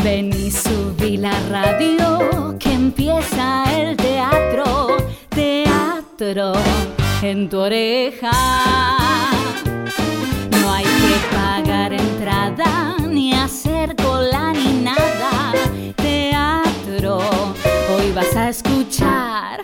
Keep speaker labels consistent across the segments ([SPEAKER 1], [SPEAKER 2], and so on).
[SPEAKER 1] Ven y subí la radio, que empieza el teatro, teatro en tu oreja. No hay que pagar entrada, ni hacer cola ni nada. Teatro, hoy vas a escuchar.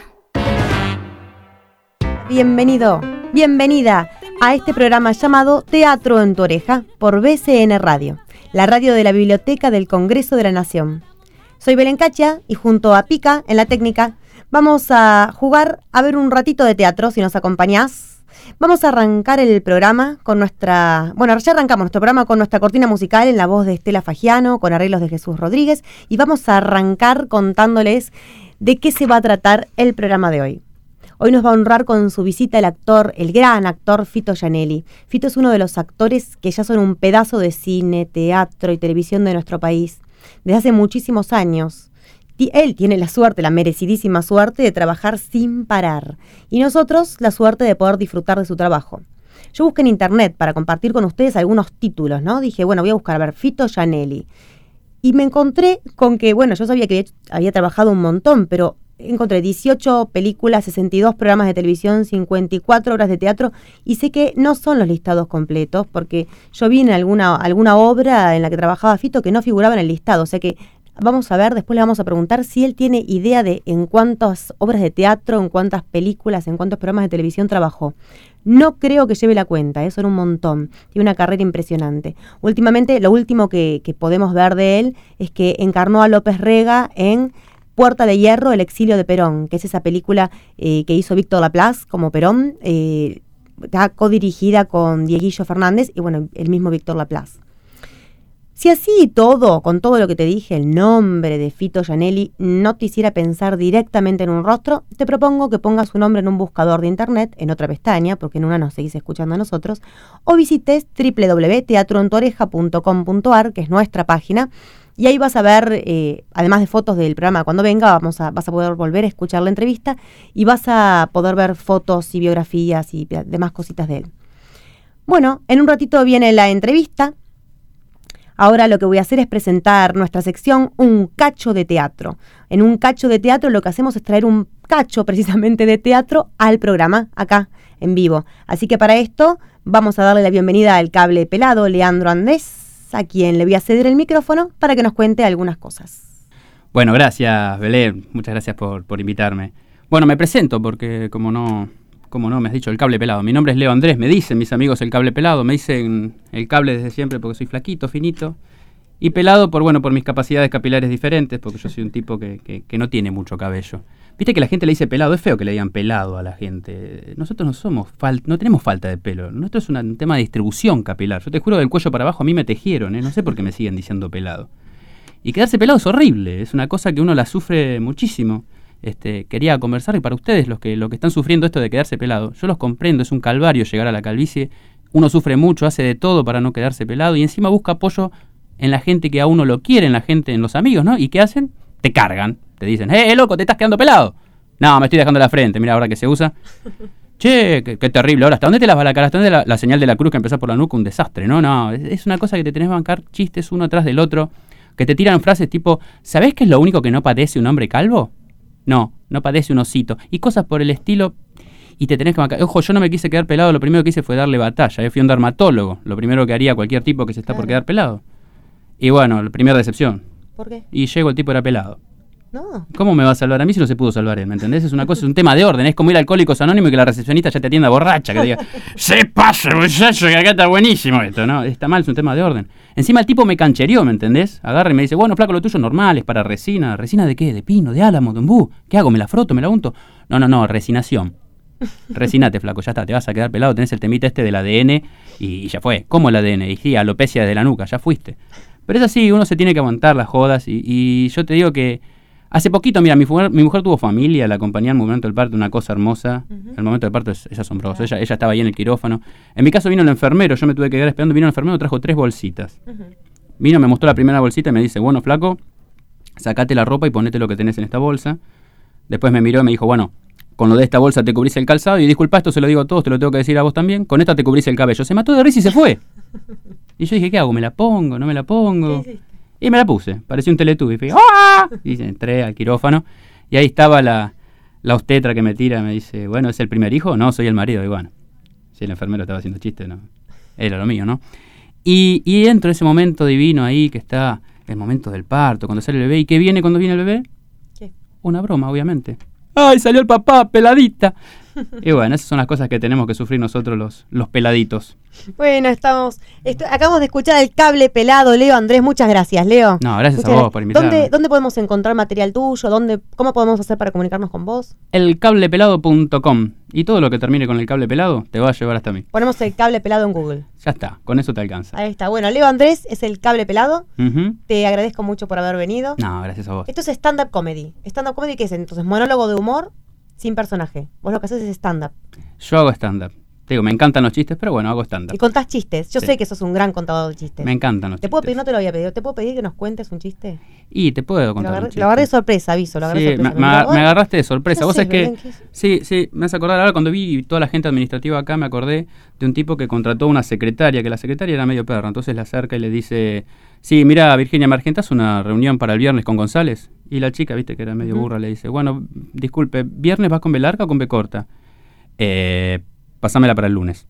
[SPEAKER 2] Bienvenido, bienvenida a este programa llamado Teatro en tu oreja por BCN Radio, la radio de la Biblioteca del Congreso de la Nación. Soy Belén Cachia y junto a Pica en la técnica vamos a jugar a ver un ratito de teatro, si nos acompañás. Vamos a arrancar el programa con ya arrancamos nuestro programa con nuestra cortina musical en la voz de Estela Fagiano, con arreglos de Jesús Rodríguez, y vamos a arrancar contándoles de qué se va a tratar el programa de hoy. Hoy nos va a honrar con su visita el gran actor Fito Giannelli. Fito es uno de los actores que ya son un pedazo de cine, teatro y televisión de nuestro país desde hace muchísimos años. Él tiene la merecidísima suerte de trabajar sin parar, y nosotros la suerte de poder disfrutar de su trabajo. Yo busqué en internet para compartir con ustedes algunos títulos, ¿no? Dije, voy a buscar, Fito Giannelli. Y me encontré con que, yo sabía que había trabajado un montón, pero encontré 18 películas, 62 programas de televisión, 54 obras de teatro, y sé que no son los listados completos, porque yo vi en alguna obra en la que trabajaba Fito que no figuraba en el listado. O sea que vamos a ver, después le vamos a preguntar si él tiene idea de en cuántas obras de teatro, en cuántas películas, en cuántos programas de televisión trabajó. No creo que lleve la cuenta, son un montón. Tiene una carrera impresionante. Últimamente, lo último que podemos ver de él es que encarnó a López Rega en Puerta de Hierro, el exilio de Perón, que es esa película que hizo Víctor Laplace como Perón, está codirigida con Dieguillo Fernández y el mismo Víctor Laplace. Si así y todo, con todo lo que te dije, el nombre de Fito Giannelli no te hiciera pensar directamente en un rostro, te propongo que pongas su nombre en un buscador de internet, en otra pestaña, porque en una nos seguís escuchando a nosotros, o visites www.teatroentuoreja.com.ar, que es nuestra página, y ahí vas a ver, además de fotos del programa cuando venga, vas a poder volver a escuchar la entrevista y vas a poder ver fotos y biografías y demás cositas de él. Bueno, en un ratito viene la entrevista. Ahora lo que voy a hacer es presentar nuestra sección Un Cacho de Teatro. En Un Cacho de Teatro lo que hacemos es traer un cacho precisamente de teatro al programa, acá, en vivo. Así que para esto vamos a darle la bienvenida al cable pelado, Leandro Andrés, a quien le voy a ceder el micrófono para que nos cuente algunas cosas.
[SPEAKER 3] Bueno, gracias, Belén. Muchas gracias por invitarme. Bueno, me presento porque como no me has dicho el cable pelado. Mi nombre es Leo Andrés, me dicen mis amigos el cable pelado, me dicen el cable desde siempre porque soy flaquito, finito, y pelado por mis capacidades capilares diferentes, porque yo soy un tipo que no tiene mucho cabello. Viste que la gente le dice pelado, es feo que le digan pelado a la gente. Nosotros no tenemos falta de pelo, nuestro es un tema de distribución capilar. Yo te juro que del cuello para abajo a mí me tejieron, no sé por qué me siguen diciendo pelado. Y quedarse pelado es horrible, es una cosa que uno la sufre muchísimo. Quería conversar y para ustedes, los que están sufriendo esto de quedarse pelado, yo los comprendo, es un calvario llegar a la calvicie, uno sufre mucho, hace de todo para no quedarse pelado y encima busca apoyo en la gente que a uno lo quiere, en los amigos, ¿no? ¿Y qué hacen? Te cargan, te dicen, loco, te estás quedando pelado. No, me estoy dejando la frente, mira ahora que se usa. Che, qué terrible, ahora, ¿hasta dónde te las va la cara? ¿Hasta dónde la señal de la cruz que empieza por la nuca? Un desastre, ¿no? Es una cosa que te tenés que bancar chistes uno atrás del otro, que te tiran frases tipo, ¿sabés qué es lo único que no padece un hombre calvo? No padece un osito. Y cosas por el estilo. Y te tenés que bancar. Ojo, yo no me quise quedar pelado, lo primero que hice fue darle batalla. Yo fui un dermatólogo. Lo primero que haría cualquier tipo que se está por quedar pelado. Y la primera decepción.
[SPEAKER 2] ¿Por qué?
[SPEAKER 3] Y llego, el tipo era pelado.
[SPEAKER 2] No.
[SPEAKER 3] ¿Cómo me va a salvar a mí si no se pudo salvar él? ¿Me entendés? Es una cosa, es un tema de orden. Es como ir a Alcohólicos Anónimos y que la recepcionista ya te atienda borracha. Que diga, se pasa, muchacho, que acá está buenísimo esto, ¿no? Está mal, es un tema de orden. Encima el tipo me canchereó, ¿me entendés? Agarra y me dice, flaco, lo tuyo normal, es para resina. ¿Resina de qué? ¿De pino? ¿De álamo? ¿De ombú? ¿Qué hago? ¿Me la froto? ¿Me la unto? No, resinación. Resinate, flaco, ya está, te vas a quedar pelado, tenés el temita del ADN y ya fue. ¿Cómo el ADN? Y sí, alopecia desde la nuca, ya fuiste. Pero es así, uno se tiene que aguantar las jodas y yo te digo que hace poquito, mira, mi mujer tuvo familia, la acompañé al momento del parto, una cosa hermosa. El momento del parto es asombroso. Ella estaba ahí en el quirófano. En mi caso vino el enfermero, yo me tuve que quedar esperando. Vino el enfermero, trajo 3 bolsitas. Vino, me mostró la primera bolsita y me dice, flaco, sacate la ropa y ponete lo que tenés en esta bolsa. Después me miró y me dijo, con lo de esta bolsa te cubrís el calzado. Y disculpa, esto se lo digo a todos, te lo tengo que decir a vos también. Con esta te cubrís el cabello. Se mató de risa y se fue. Y yo dije, ¿qué hago? ¿Me la pongo? ¿No me la pongo? Sí. Y me la puse, parecía un Teletubby. Fui, ¡ah! Y entré al quirófano y ahí estaba la obstetra que me tira, me dice, bueno, ¿es el primer hijo? No, soy el marido. Y bueno, si el enfermero estaba haciendo chiste, no, era lo mío, ¿no? Y entro en ese momento divino ahí que está el momento del parto, cuando sale el bebé. ¿Y qué viene cuando viene el bebé?
[SPEAKER 2] ¿Qué?
[SPEAKER 3] Una broma, obviamente. ¡Ay, salió el papá, peladita! Y bueno, esas son las cosas que tenemos que sufrir nosotros los peladitos.
[SPEAKER 2] Bueno, acabamos de escuchar El Cable Pelado, Leo Andrés, muchas gracias, Leo.
[SPEAKER 3] No, gracias a vos por invitarme.
[SPEAKER 2] ¿Dónde podemos encontrar material tuyo? ¿Cómo podemos hacer para comunicarnos con vos?
[SPEAKER 3] Elcablepelado.com. Y todo lo que termine con el cable pelado te va a llevar hasta mí.
[SPEAKER 2] Ponemos El Cable Pelado en Google.
[SPEAKER 3] Ya está, con eso te alcanza.
[SPEAKER 2] Ahí está. Bueno, Leo Andrés es El Cable Pelado.
[SPEAKER 3] Uh-huh.
[SPEAKER 2] Te agradezco mucho por haber venido.
[SPEAKER 3] No, gracias a vos.
[SPEAKER 2] Esto es stand-up comedy. ¿Stand-up comedy qué es entonces? Monólogo de humor sin personaje. Vos lo que haces es stand-up.
[SPEAKER 3] Yo hago stand-up. Te digo, me encantan los chistes, pero bueno, hago stand-up.
[SPEAKER 2] Y contás chistes. Yo
[SPEAKER 3] Sí.
[SPEAKER 2] sé que sos un gran contador de chistes.
[SPEAKER 3] Me encantan los
[SPEAKER 2] ¿Te puedo
[SPEAKER 3] chistes.
[SPEAKER 2] pedir? No te lo había pedido. ¿Te puedo pedir que nos cuentes un chiste?
[SPEAKER 3] Y te puedo contar un chiste.
[SPEAKER 2] Lo agarré de sorpresa, aviso. Lo agarré de
[SPEAKER 3] Sí,
[SPEAKER 2] sorpresa.
[SPEAKER 3] me agarraste de sorpresa.
[SPEAKER 2] No
[SPEAKER 3] Vos
[SPEAKER 2] sé,
[SPEAKER 3] sabés que...
[SPEAKER 2] Belén, ¿qué es?
[SPEAKER 3] Sí, me hace acordar ahora cuando vi toda la gente administrativa acá, me acordé de un tipo que contrató una secretaria, que la secretaria era medio perra, entonces le acerca y le dice, sí, mira, Virginia, ¿me argentas una reunión para el viernes con González? Y la chica, viste que era medio burra, le dice, bueno, disculpe, ¿viernes vas con B larga o con B corta? Pasámela para el lunes.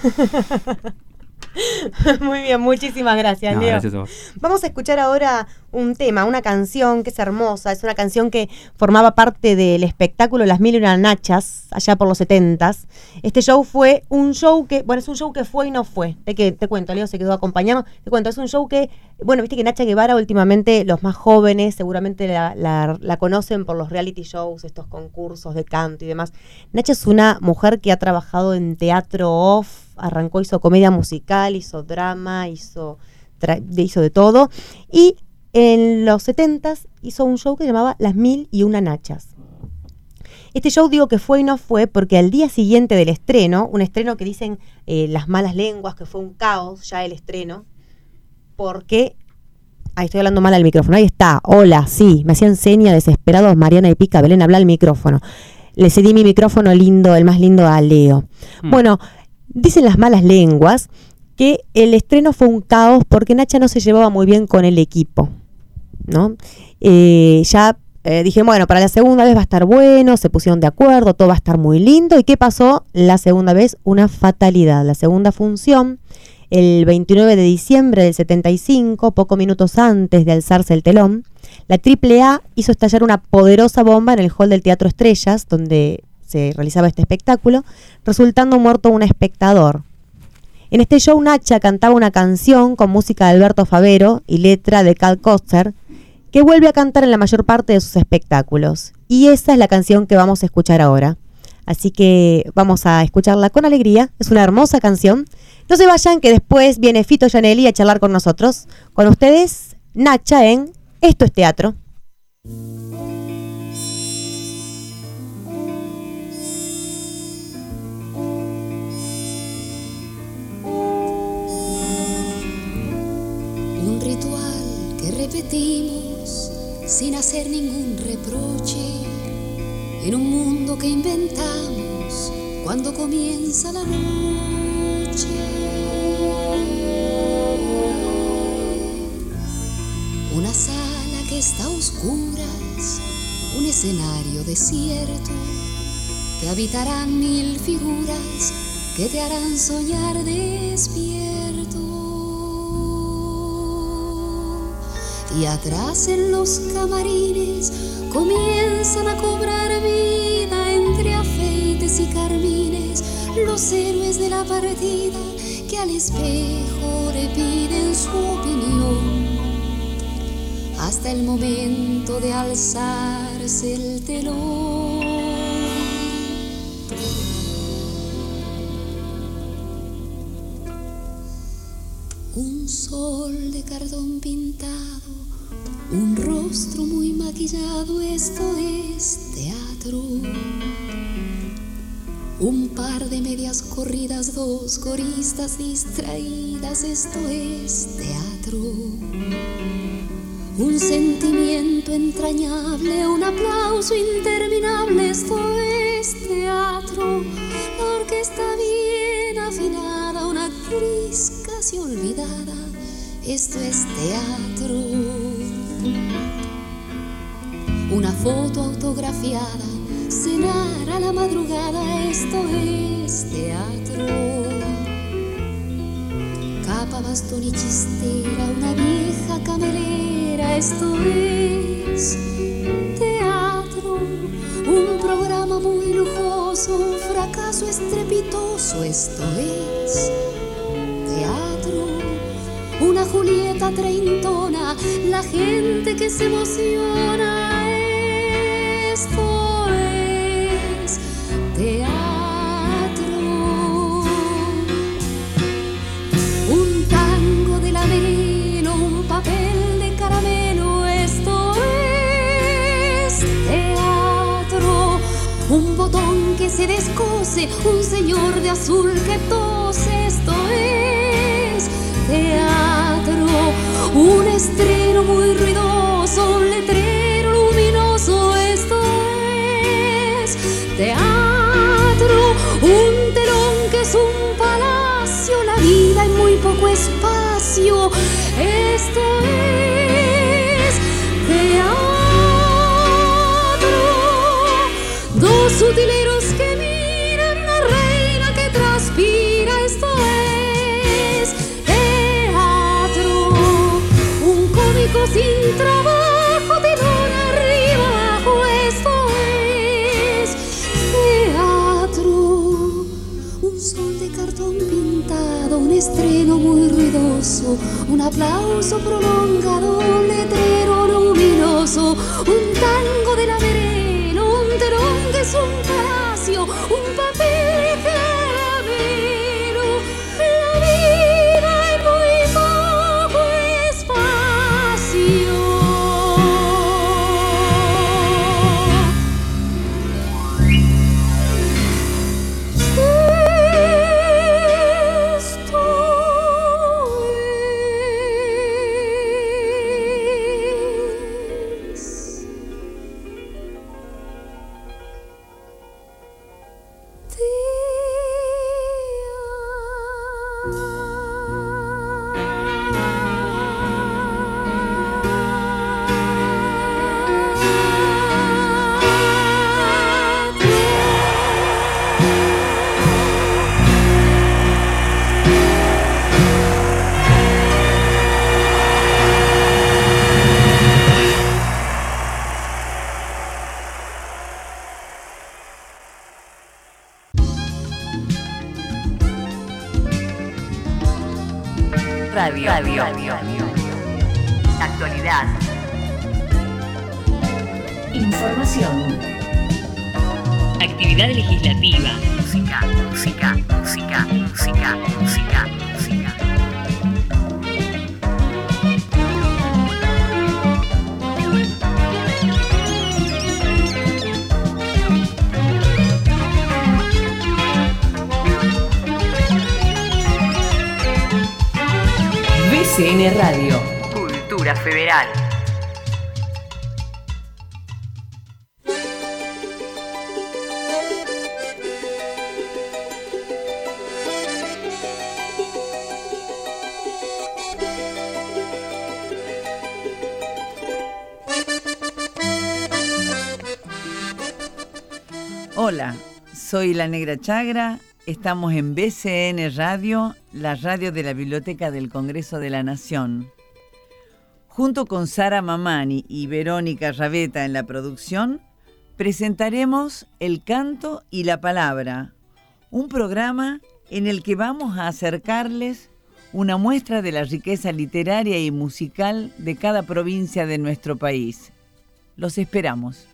[SPEAKER 2] Muy bien, muchísimas gracias,
[SPEAKER 3] No,
[SPEAKER 2] Leo.
[SPEAKER 3] gracias a vos.
[SPEAKER 2] Vamos a escuchar ahora un tema, una canción que es hermosa. Es una canción que formaba parte del espectáculo Las Mil y Una Nachas, allá por los 70s. Este show fue un show que, bueno, es un show que fue y no fue. Te cuento, Leo se quedó a acompañarnos. Te cuento, es un show que, bueno, viste que Nacha Guevara últimamente, los más jóvenes seguramente la conocen por los reality shows, estos concursos de canto y demás. Nacha es una mujer que ha trabajado en teatro off, arrancó, hizo comedia musical, hizo drama, hizo de todo. Y en los 70s hizo un show que se llamaba Las Mil y Una Nachas. Este show digo que fue y no fue porque al día siguiente del estreno, un estreno que dicen las malas lenguas que fue un caos ya el estreno, porque... Ahí estoy hablando mal al micrófono. Ahí está. Hola, sí. Me hacían seña desesperados Mariana y Pica. Belén, habla al micrófono. Le cedí mi micrófono lindo, el más lindo, a Leo. Bueno, dicen las malas lenguas que el estreno fue un caos porque Nacha no se llevaba muy bien con el equipo, ¿no? Dije, bueno, para la segunda vez va a estar bueno, se pusieron de acuerdo, todo va a estar muy lindo. ¿Y qué pasó? La segunda vez, una fatalidad. La segunda función, el 29 de diciembre del 75, pocos minutos antes de alzarse el telón, la AAA hizo estallar una poderosa bomba en el hall del Teatro Estrellas, donde se realizaba este espectáculo, resultando muerto un espectador. En este show Nacha cantaba una canción con música de Alberto Favero y letra de Cal Coster, que vuelve a cantar en la mayor parte de sus espectáculos. Y esa es la canción que vamos a escuchar ahora. Así que vamos a escucharla con alegría. Es una hermosa canción. No se vayan, que después viene Fito Gianelli a charlar con nosotros. Con ustedes, Nacha en Esto es Teatro.
[SPEAKER 4] Un ritual que repetimos sin hacer ningún reproche, en un mundo que inventamos cuando comienza la noche. Una sala que está a oscuras, un escenario desierto, que habitarán 1000 figuras que te harán soñar despierto. Y atrás en los camarines comienzan a cobrar vida entre afeites y carmines los héroes de la partida que al espejo le piden su opinión hasta el momento de alzarse el telón. Un sol de cardón pintado, un rostro muy maquillado, esto es teatro. Un par de medias corridas, 2 coristas distraídas, esto es teatro. Un sentimiento entrañable, un aplauso interminable, esto es teatro. La orquesta bien afinada, una actriz casi olvidada, esto es teatro. Una foto autografiada, cenar a la madrugada, esto es teatro. Capa, bastón y chistera, una vieja camelera, esto es teatro. Un programa muy lujoso, un fracaso estrepitoso, esto es teatro. Una Julieta treintona, la gente que se emociona, esto es teatro. Un tango de lamelo, un papel de caramelo, esto es teatro. Un botón que se descose, un señor de azul que tose, esto es teatro. Un estreno muy ruidoso, un letrero luminoso, esto es teatro. Un telón que es un palacio, la vida en muy poco espacio, esto es teatro. Dos utileros que miran, una reina que transpira, esto es teatro. Un cómico sin trabajo, telón arriba abajo, esto es teatro. Un sol de cartón pintado, un estreno muy ruidoso, un aplauso prolongado, un letrero luminoso, un tango de lamerero, un telón que es un palacio, un papel de caramelo, la vida en muy poco espacio.
[SPEAKER 5] Radio. Actualidad. Información. Actividad legislativa. Música. BCN Radio. Cultura Federal.
[SPEAKER 6] Hola, soy la Negra Chagra. Estamos en BCN Radio, la radio de la Biblioteca del Congreso de la Nación. Junto con Sara Mamani y Verónica Rabeta en la producción, presentaremos El Canto y la Palabra, un programa en el que vamos a acercarles una muestra de la riqueza literaria y musical de cada provincia de nuestro país. Los esperamos.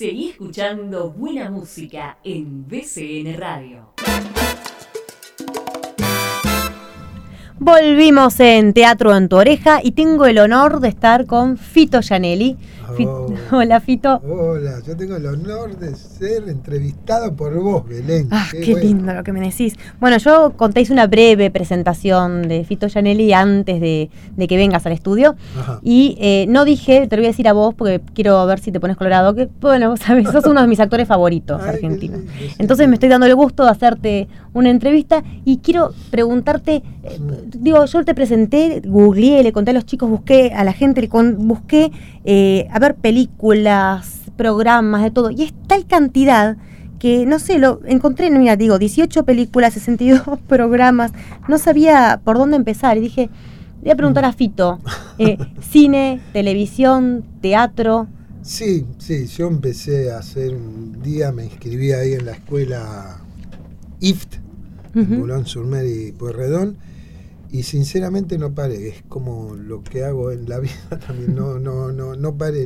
[SPEAKER 5] Seguí escuchando buena música en BCN Radio.
[SPEAKER 2] Volvimos en Teatro en tu Oreja y tengo el honor de estar con Fito Gianelli. Hola, Fito.
[SPEAKER 7] Hola, yo tengo el honor de ser entrevistado por vos, Belén.
[SPEAKER 2] Qué bueno. Lindo lo que me decís. Bueno, yo contéis una breve presentación de Fito Gianelli antes de que vengas al estudio. Ajá. Y no dije, te lo voy a decir a vos porque quiero ver si te pones colorado, que bueno, sabes, sos uno de mis actores favoritos argentinos. Entonces me estoy dando el gusto de hacerte una entrevista y quiero preguntarte, yo te presenté, googleé, le conté a los chicos, busqué a la gente, busqué a ver películas, programas, de todo, y es tal cantidad que, no sé, lo encontré, 18 películas, 62 programas, no sabía por dónde empezar, y dije, voy a preguntar a Fito, cine, televisión, teatro.
[SPEAKER 7] Sí, yo empecé a hacer un día, me inscribí ahí en la escuela IFT, en Boulogne-sur-Mer y Pueyrredón, y sinceramente no paré, es como lo que hago en la vida también, no paré,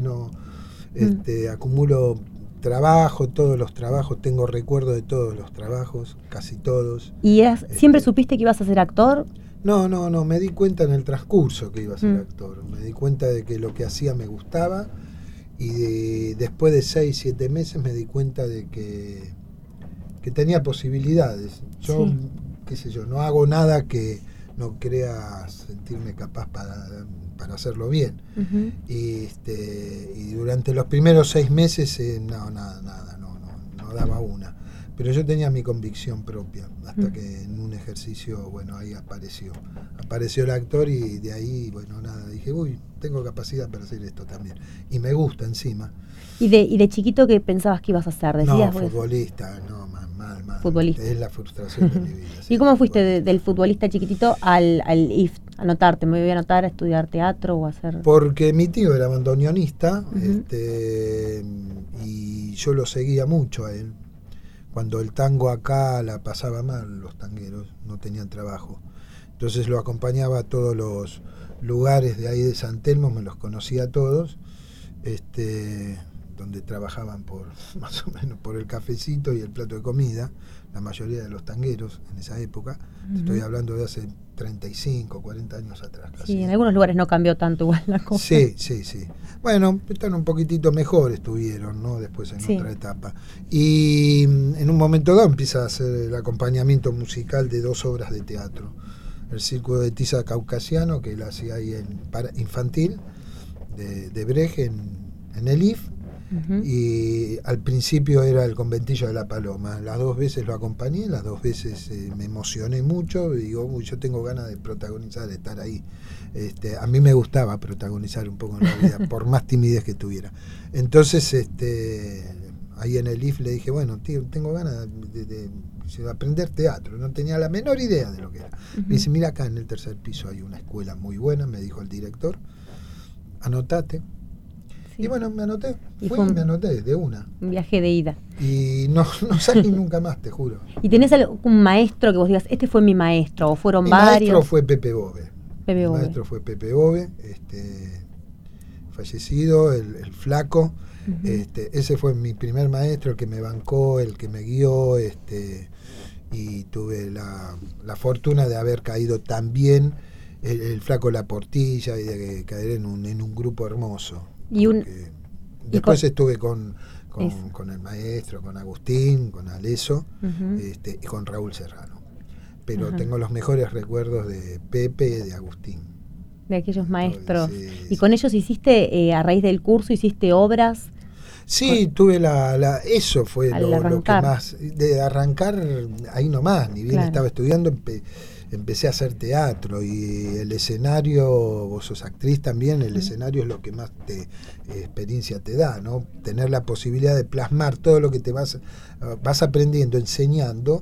[SPEAKER 7] acumulo trabajo, todos los trabajos, tengo recuerdo de todos los trabajos, casi todos.
[SPEAKER 2] ¿Y siempre supiste que ibas a ser actor?
[SPEAKER 7] No, me di cuenta en el transcurso que iba a ser actor, me di cuenta de que lo que hacía me gustaba, y después de 6, 7 meses me di cuenta de que tenía posibilidades. Yo, qué sé yo, no hago nada que no crea sentirme capaz para hacerlo bien. Y durante los primeros 6 meses nada, no daba una. Pero yo tenía mi convicción propia, hasta que en un ejercicio, ahí apareció el actor, y de ahí, dije, tengo capacidad para hacer esto también. Y me gusta encima.
[SPEAKER 2] ¿Y de chiquito qué pensabas que ibas a hacer?
[SPEAKER 7] ¿Decías, futbolista, mal.
[SPEAKER 2] Futbolista.
[SPEAKER 7] Es la frustración de mi vida.
[SPEAKER 2] ¿Y cómo fuiste del futbolista chiquitito al IFT? Anotarte, me voy a anotar a estudiar teatro o a hacer...
[SPEAKER 7] Porque mi tío era bandoneonista, y yo lo seguía mucho a él. Cuando el tango acá la pasaba mal, los tangueros no tenían trabajo. Entonces lo acompañaba a todos los lugares de ahí de San Telmo, me los conocía a todos, donde trabajaban más o menos por el cafecito y el plato de comida, la mayoría de los tangueros en esa época. Estoy hablando de hace 35, 40 años atrás. Casi.
[SPEAKER 2] Sí, en algunos lugares no cambió tanto igual la cosa.
[SPEAKER 7] Sí. Bueno, están un poquitito mejor, estuvieron, ¿no? Después en otra etapa. Y en un momento dado empieza a hacer el acompañamiento musical de 2 obras de teatro. El Círculo de Tiza Caucasiano, que él hacía ahí infantil, de Brecht en el IF. Y al principio era el Conventillo de la Paloma. Las 2 veces lo acompañé, las 2 veces me emocioné mucho. Digo, yo tengo ganas de protagonizar, de estar ahí. A mí me gustaba protagonizar un poco en la vida, por más timidez que tuviera. Entonces, ahí en el IF le dije, tío, tengo ganas de aprender teatro. No tenía la menor idea de lo que era. Me dice, mira, acá en el 3er piso hay una escuela muy buena, me dijo el director, anotate. Y me anoté, me anoté de una.
[SPEAKER 2] Un viaje de ida.
[SPEAKER 7] Y no salí nunca más, te juro.
[SPEAKER 2] ¿Y tenés algún maestro que vos digas, este fue mi maestro, o fueron varios?
[SPEAKER 7] Mi maestro fue Pepe Bove. Mi maestro fue Pepe Bove, fallecido, el flaco. Ese fue mi primer maestro, el que me bancó, el que me guió, y tuve la fortuna de haber caído también el flaco La Portilla y de caer en un grupo hermoso. Después estuve con el maestro, con Agustín, con Aleso, y con Raúl Serrano. Pero tengo los mejores recuerdos de Pepe y de Agustín.
[SPEAKER 2] De aquellos maestros. ¿Y con ellos hiciste, a raíz del curso, hiciste obras?
[SPEAKER 7] Sí, tuve eso fue lo que más, de arrancar ahí nomás, ni bien estaba estudiando, empecé a hacer teatro, y el escenario, vos sos actriz también, el escenario es lo que más experiencia te da, ¿no? Tener la posibilidad de plasmar todo lo que te vas aprendiendo, enseñando,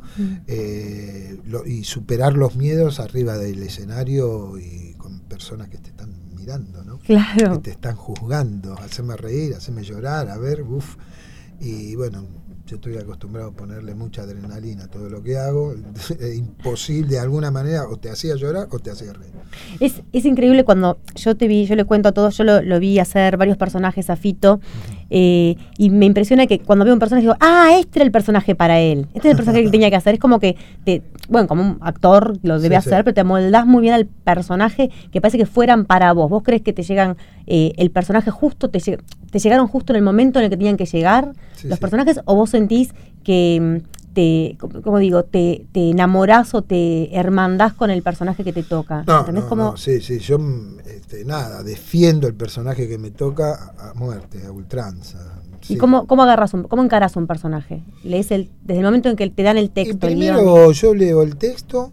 [SPEAKER 7] y superar los miedos arriba del escenario y con personas que te están mirando, ¿no?
[SPEAKER 2] Claro.
[SPEAKER 7] Que te están juzgando, hacerme reír, hacerme llorar, a ver, y yo estoy acostumbrado a ponerle mucha adrenalina a todo lo que hago. Es imposible, de alguna manera, o te hacía llorar o te hacía reír.
[SPEAKER 2] Es increíble cuando yo te vi, yo le cuento a todos, yo lo vi hacer varios personajes a Fito, y me impresiona que cuando veo un personaje digo, este era el personaje para él, este es el personaje que él tenía que hacer. Es como que, como un actor lo debe hacer, pero te amoldás muy bien al personaje, que parece que fueran para vos. ¿Vos crees que te llegan el personaje justo, te llegaron justo en el momento en el que tenían que llegar los personajes, o vos sentís que te enamorás o te hermandás con el personaje que te toca?
[SPEAKER 7] No, sí, yo defiendo el personaje que me toca a muerte, a ultranza.
[SPEAKER 2] ¿Y cómo encarás un personaje? ¿Lees desde el momento en que te dan el texto?
[SPEAKER 7] Primero yo leo el texto,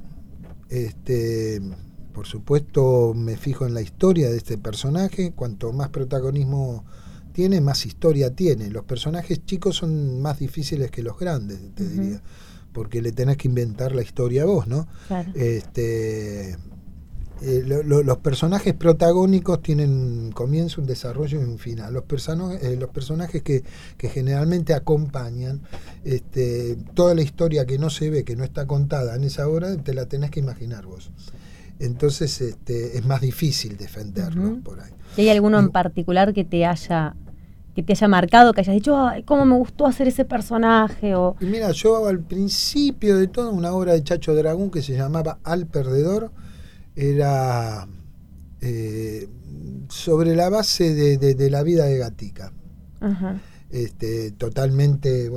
[SPEAKER 7] por supuesto me fijo en la historia de este personaje. Cuanto más protagonismo tiene, más historia tiene. Los personajes chicos son más difíciles que los grandes, te diría, porque le tenés que inventar la historia a vos, ¿no? Claro. Los personajes protagónicos tienen un comienzo, un desarrollo y un final. Los personajes que generalmente acompañan, toda la historia que no se ve, que no está contada en esa hora, te la tenés que imaginar vos. Entonces es más difícil defenderlo por ahí.
[SPEAKER 2] ¿Y hay alguno en particular que te haya marcado, que hayas dicho, cómo me gustó hacer ese personaje?
[SPEAKER 7] Y mira, yo al principio de todo, una obra de Chacho Dragún que se llamaba Al Perdedor, era sobre la base de la vida de Gatica. Ajá. Totalmente,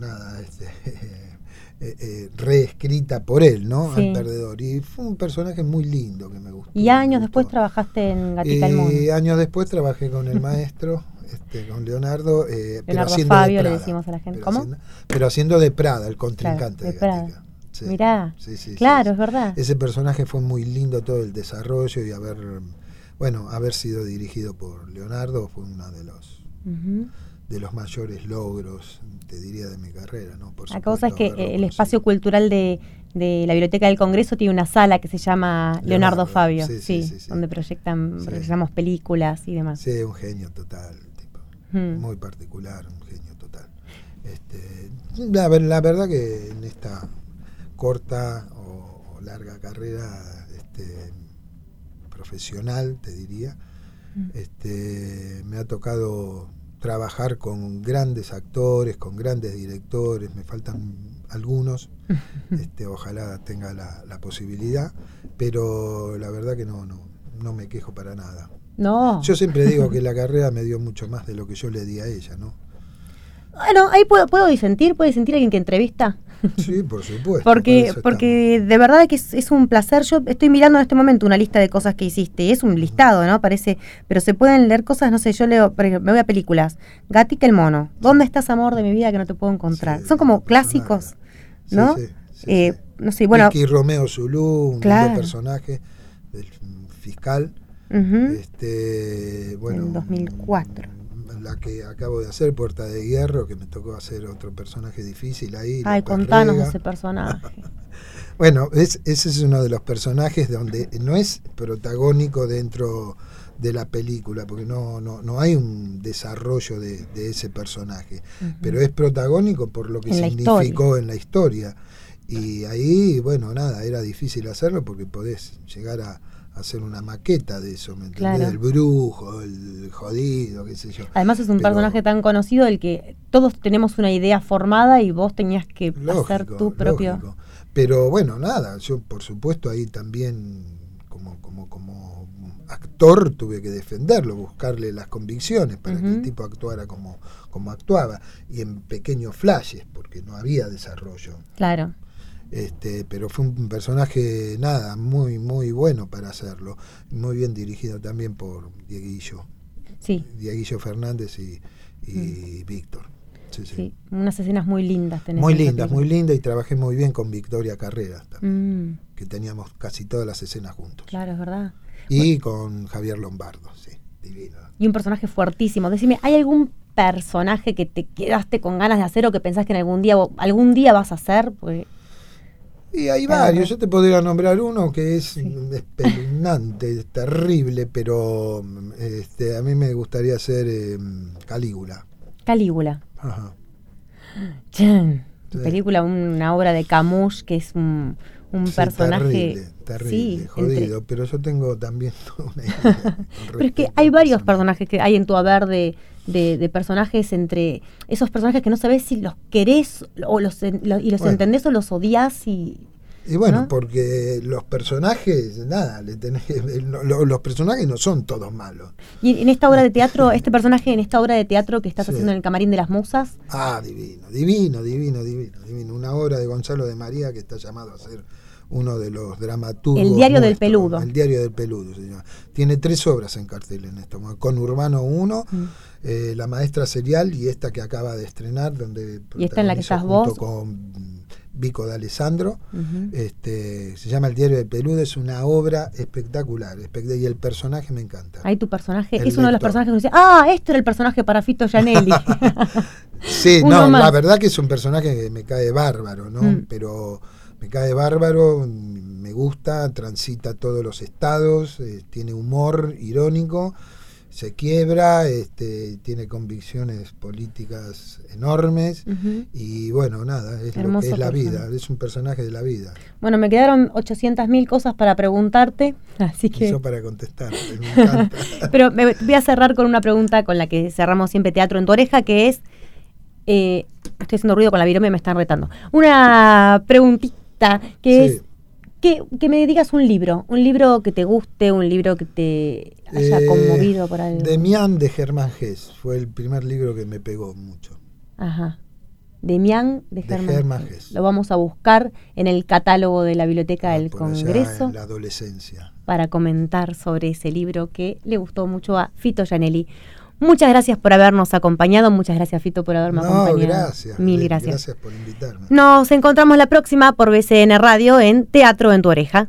[SPEAKER 7] reescrita por él, ¿no? Sí. Al Perdedor. Y fue un personaje muy lindo que me gustó.
[SPEAKER 2] ¿Y años después trabajaste en Gatica el Mono?
[SPEAKER 7] Años después trabajé con el maestro, con Leonardo, pero haciendo
[SPEAKER 2] Fabio,
[SPEAKER 7] de Prada,
[SPEAKER 2] le decimos a la gente.
[SPEAKER 7] Pero haciendo de Prada, el contrincante de Gatica.
[SPEAKER 2] Sí. Mirá, claro, es verdad.
[SPEAKER 7] Ese personaje fue muy lindo, todo el desarrollo, y haber sido dirigido por Leonardo fue uno de los mayores logros, te diría, de mi carrera, ¿no? Por
[SPEAKER 2] la cosa es que el espacio cultural de la Biblioteca del Congreso tiene una sala que se llama Leonardo Fabio, donde proyectamos películas y demás.
[SPEAKER 7] Sí, un genio total, tipo, muy particular, un genio total. La verdad que en esta corta o larga carrera profesional, te diría, me ha tocado trabajar con grandes actores, con grandes directores. Me faltan algunos, ojalá tenga la posibilidad, pero la verdad que no me quejo para nada.
[SPEAKER 2] No.
[SPEAKER 7] Yo siempre digo que la carrera me dio mucho más de lo que yo le di a ella, ¿no?
[SPEAKER 2] Bueno, ahí puedo disentir, ¿puede disentir alguien que entrevista?
[SPEAKER 7] Sí, por supuesto.
[SPEAKER 2] Porque de verdad que es un placer. Yo estoy mirando en este momento una lista de cosas que hiciste, y es un listado, ¿no? Parece, pero se pueden leer cosas, no sé, yo leo, por ejemplo, me voy a películas. Gatica el Mono, ¿dónde estás, amor de mi vida, que no te puedo encontrar? Son como clásicos, ¿no?
[SPEAKER 7] Sí.
[SPEAKER 2] No sé, bueno.
[SPEAKER 7] Vicky Romeo Zulú, un lindo personaje del fiscal.
[SPEAKER 2] En 2004.
[SPEAKER 7] La que acabo de hacer, Puerta de Hierro, que me tocó hacer otro personaje difícil ahí.
[SPEAKER 2] Ay, contanos de ese personaje.
[SPEAKER 7] Bueno, ese es uno de los personajes donde no es protagónico dentro de la película, porque no hay un desarrollo de ese personaje, pero es protagónico por lo que significó en la historia. Y ahí, era difícil hacerlo porque podés llegar a hacer una maqueta de eso, ¿me entendés? Claro. El brujo, el jodido, qué sé yo.
[SPEAKER 2] Además es un personaje tan conocido del que todos tenemos una idea formada y vos tenías que hacer tu propio...
[SPEAKER 7] Lógico. Pero yo por supuesto ahí también como actor tuve que defenderlo, buscarle las convicciones para que el tipo actuara como actuaba, y en pequeños flashes, porque no había desarrollo.
[SPEAKER 2] Claro.
[SPEAKER 7] Pero fue un personaje muy muy bueno para hacerlo, muy bien dirigido también por Dieguillo Fernández y Víctor. Sí.
[SPEAKER 2] Unas escenas muy lindas tenés.
[SPEAKER 7] Muy lindas, y trabajé muy bien con Victoria Carreras también, que teníamos casi todas las escenas juntos.
[SPEAKER 2] Claro, es verdad.
[SPEAKER 7] Y con Javier Lombardo, divino.
[SPEAKER 2] Y un personaje fuertísimo. Decime, ¿hay algún personaje que te quedaste con ganas de hacer o que pensás que en algún día vas a hacer? Pues...
[SPEAKER 7] Y hay varios, yo te podría nombrar uno que es espeluznante, es terrible, pero a mí me gustaría hacer Calígula. Ajá.
[SPEAKER 2] Película, una obra de Camus, que es un un personaje
[SPEAKER 7] terrible, jodido, pero yo tengo también una idea.
[SPEAKER 2] Pero es que hay varios personajes que hay en tu haber de personajes, entre esos personajes que no sabés si los querés o los entendés o los odiás
[SPEAKER 7] y bueno,
[SPEAKER 2] ¿no?
[SPEAKER 7] Porque los personajes, nada, los personajes no son todos malos.
[SPEAKER 2] Y en esta obra de teatro, este personaje en esta obra de teatro que estás haciendo en el Camarín de las Musas.
[SPEAKER 7] Divino. Una obra de Gonzalo de María que está llamado a ser uno de los dramaturgos.
[SPEAKER 2] El Diario del Peludo.
[SPEAKER 7] El Diario del Peludo se llama. Tiene 3 obras en cartel en esto. Con Urbano 1, La Maestra Serial y esta que acaba de estrenar.
[SPEAKER 2] Y esta en la que estás vos.
[SPEAKER 7] Con Vico de Alessandro, se llama El Diario del Peludo, es una obra espectacular, y el personaje me encanta.
[SPEAKER 2] Ahí tu personaje es uno de los personajes que uno dice, este era el personaje para Fito Gianelli.
[SPEAKER 7] Sí, la verdad que es un personaje que me cae bárbaro, ¿no? Pero me cae bárbaro, me gusta, transita todos los estados, tiene humor irónico, se quiebra, tiene convicciones políticas enormes y bueno, nada, es lo que es la vida, es un personaje de la vida.
[SPEAKER 2] Bueno, me quedaron 800.000 cosas para preguntamente, así que...
[SPEAKER 7] Eso para contestar, me encanta.
[SPEAKER 2] Pero me voy a cerrar con una pregunta con la que cerramos siempre Teatro en tu Oreja, que es... estoy haciendo ruido con la virome y me están retando. Una preguntita que es... Que me digas un libro que te guste, un libro que te haya conmovido por algo.
[SPEAKER 7] Demián de Germán Hesse fue el primer libro que me pegó mucho.
[SPEAKER 2] Ajá. Demián de Germán Hesse. Lo vamos a buscar en el catálogo de la Biblioteca del Congreso.
[SPEAKER 7] En la adolescencia.
[SPEAKER 2] Para comentar sobre ese libro que le gustó mucho a Fito Gianelli. Muchas gracias por habernos acompañado. Muchas gracias, Fito, por haberme acompañado.
[SPEAKER 7] Gracias.
[SPEAKER 2] Mil gracias.
[SPEAKER 7] Gracias por invitarme.
[SPEAKER 2] Nos encontramos la próxima por BCN Radio en Teatro en tu Oreja.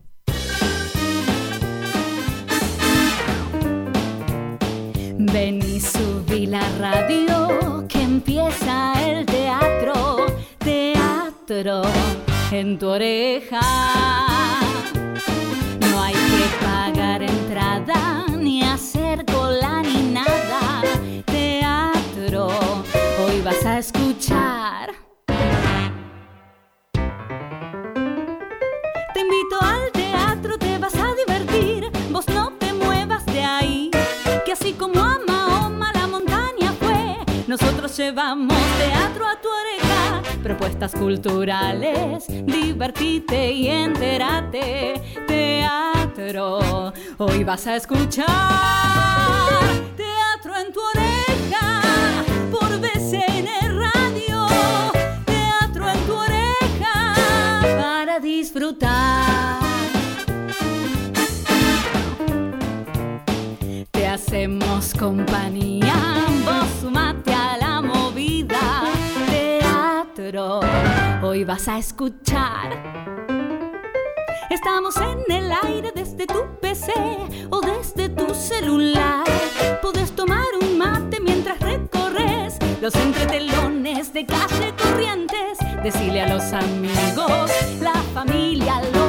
[SPEAKER 1] Ven y subí la radio, que empieza el teatro. Teatro en tu oreja. No hay que pagar entrada, ni hacer cola ni nada. Teatro, hoy vas a escuchar. Te invito al teatro, te vas a divertir. Vos no te muevas de ahí, que así como a Mahoma la montaña fue, nosotros llevamos teatro a tu oreja. Propuestas culturales, divertite y entérate. Teatro, hoy vas a escuchar. Teatro en tu oreja, por BCN Radio. Teatro en tu oreja, para disfrutar. Te hacemos compañía, vos sumate a la movida. Teatro, hoy vas a escuchar. Estamos en el aire desde tu PC o desde tu celular. Podés tomar un mate mientras recorres los entretelones de calle Corrientes. Decile a los amigos, la familia,